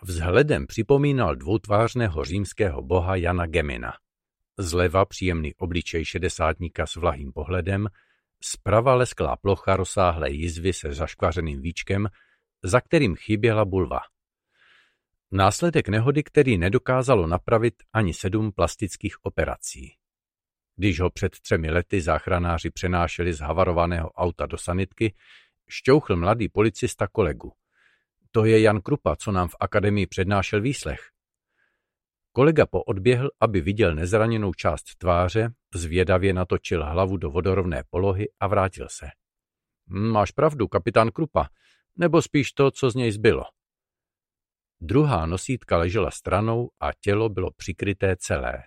Vzhledem připomínal dvoutvářného římského boha Jana Gemina. Zleva příjemný obličej šedesátníka s vlahým pohledem, zprava lesklá plocha rozsáhlé jizvy se zaškvařeným víčkem, za kterým chyběla bulva. Následek nehody, který nedokázalo napravit ani 7 plastických operací. Když ho před 3 lety záchranáři přenášeli z havarovaného auta do sanitky, šťouchl mladý policista kolegu. To je Jan Krupa, co nám v akademii přednášel výslech. Kolega poodběhl, aby viděl nezraněnou část tváře, zvědavě natočil hlavu do vodorovné polohy a vrátil se. Máš pravdu, kapitán Krupa, nebo spíš to, co z něj zbylo. Druhá nosítka ležela stranou a tělo bylo přikryté celé.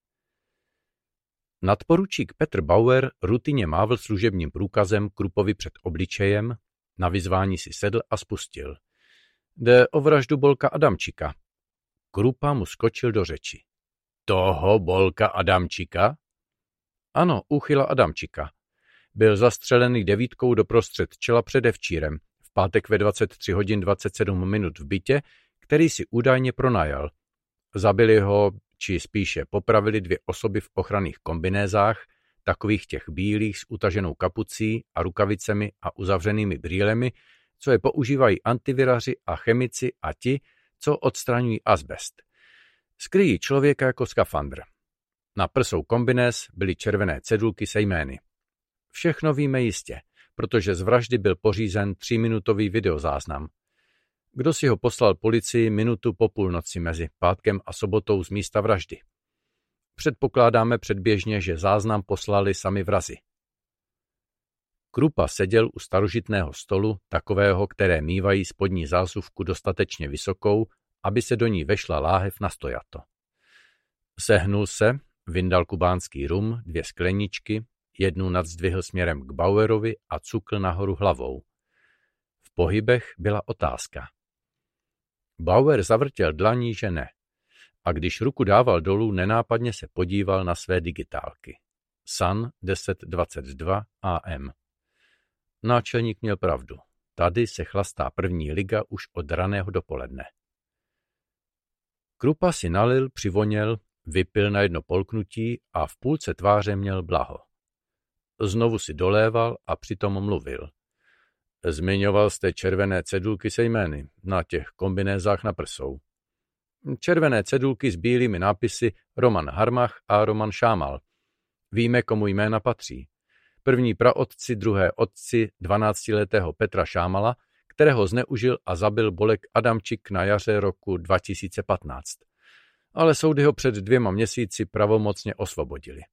Nadporučík Petr Bauer rutině mávl služebním průkazem Krupovi před obličejem, na vyzvání si sedl a spustil. Jde o vraždu Bolka Adamčika. Krupa mu skočil do řeči. Toho Bolka Adamčika? Ano, Úchyla Adamčika. Byl zastřelený 9 doprostřed čela předevčírem, v pátek ve 23 hodin 27 minut v bytě, který si údajně pronajal. Zabili ho, či spíše popravili 2 osoby v ochranných kombinézách, takových těch bílých s utaženou kapucí a rukavicemi a uzavřenými brýlemi, co je používají antiviraři a chemici a ti, co odstraňují azbest. Skryjí člověka jako skafandr. Na prsou kombinéz byly červené cedulky se jmény. Všechno víme jistě, protože z vraždy byl pořízen 3minutový videozáznam. Kdo si ho poslal policii minutu po půlnoci mezi pátkem a sobotou z místa vraždy? Předpokládáme předběžně, že záznam poslali sami vrazi. Krupa seděl u starožitného stolu, takového, které mívají spodní zásuvku dostatečně vysokou, aby se do ní vešla láhev na stojato. Sehnul se, vyndal kubánský rum, 2 skleničky, jednu nadzzdvihl směrem k Bauerovi a cukl nahoru hlavou. V pohybech byla otázka. Bauer zavrtěl dlaní, že ne. A když ruku dával dolů, nenápadně se podíval na své digitálky. Sun 1022 AM. Náčelník měl pravdu. Tady se chlastá první liga už od raného dopoledne. Krupa si nalil, přivoněl, vypil na jedno polknutí a v půlce tváře měl blaho. Znovu si doléval a přitom mluvil. Zmiňoval jste červené cedulky se jmény na těch kombinézách na prsou. Červené cedulky s bílými nápisy Roman Harmach a Roman Šámal. Víme, komu jména patří. První praotci, druhé otci 12letého Petra Šámala, kterého zneužil a zabil Bolek Adamčik na jaře roku 2015. Ale soudy ho před 2 měsíci pravomocně osvobodili.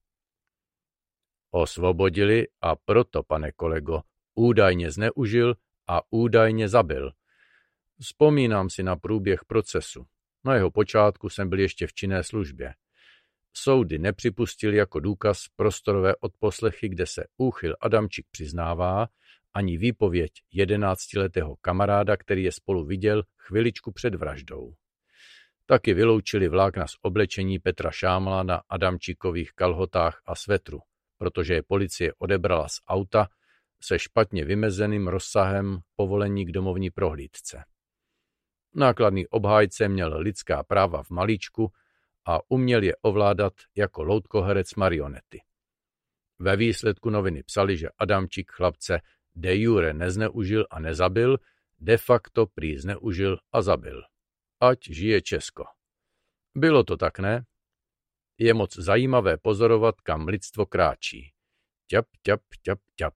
Osvobodili a proto, pane kolego, údajně zneužil a údajně zabil. Vzpomínám si na průběh procesu. Na jeho počátku jsem byl ještě v činné službě. Soudy nepřipustili jako důkaz prostorové odposlechy, kde se Úchyl Adamčik přiznává, ani výpověď 11letého kamaráda, který je spolu viděl chviličku před vraždou. Taky vyloučili vlákna z oblečení Petra Šámala na Adamčikových kalhotách a svetru, protože je policie odebrala z auta se špatně vymezeným rozsahem povolení k domovní prohlídce. Nákladný obhájce měl lidská práva v malíčku a uměl je ovládat jako loutkoherec marionety. Ve výsledku noviny psali, že Adamčik chlapce de jure nezneužil a nezabil, de facto prý zneužil a zabil. Ať žije Česko. Bylo to tak, ne? Je moc zajímavé pozorovat, kam lidstvo kráčí. Ťap, ťap, ťap, ťap.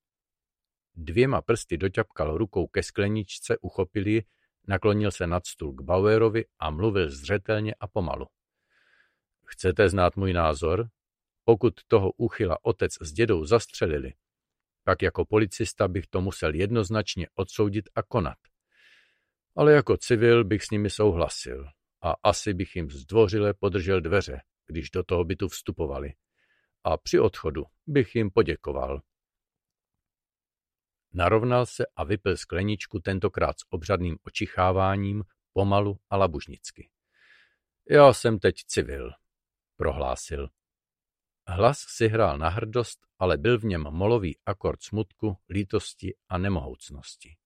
2 prsty doťapkal rukou ke skleničce, uchopil ji, naklonil se nad stůl k Bauerovi a mluvil zřetelně a pomalu. Chcete znát můj názor? Pokud toho Úchyla otec s dědou zastřelili, pak jako policista bych to musel jednoznačně odsoudit a konat. Ale jako civil bych s nimi souhlasil a asi bych jim zdvořile podržel dveře, když do toho bytu vstupovali. A při odchodu bych jim poděkoval. Narovnal se a vypil skleničku, tentokrát s obřadným očicháváním, pomalu a labužnicky. Já jsem teď civil, prohlásil. Hlas si hrál na hrdost, ale byl v něm molový akord smutku, lítosti a nemohoucnosti.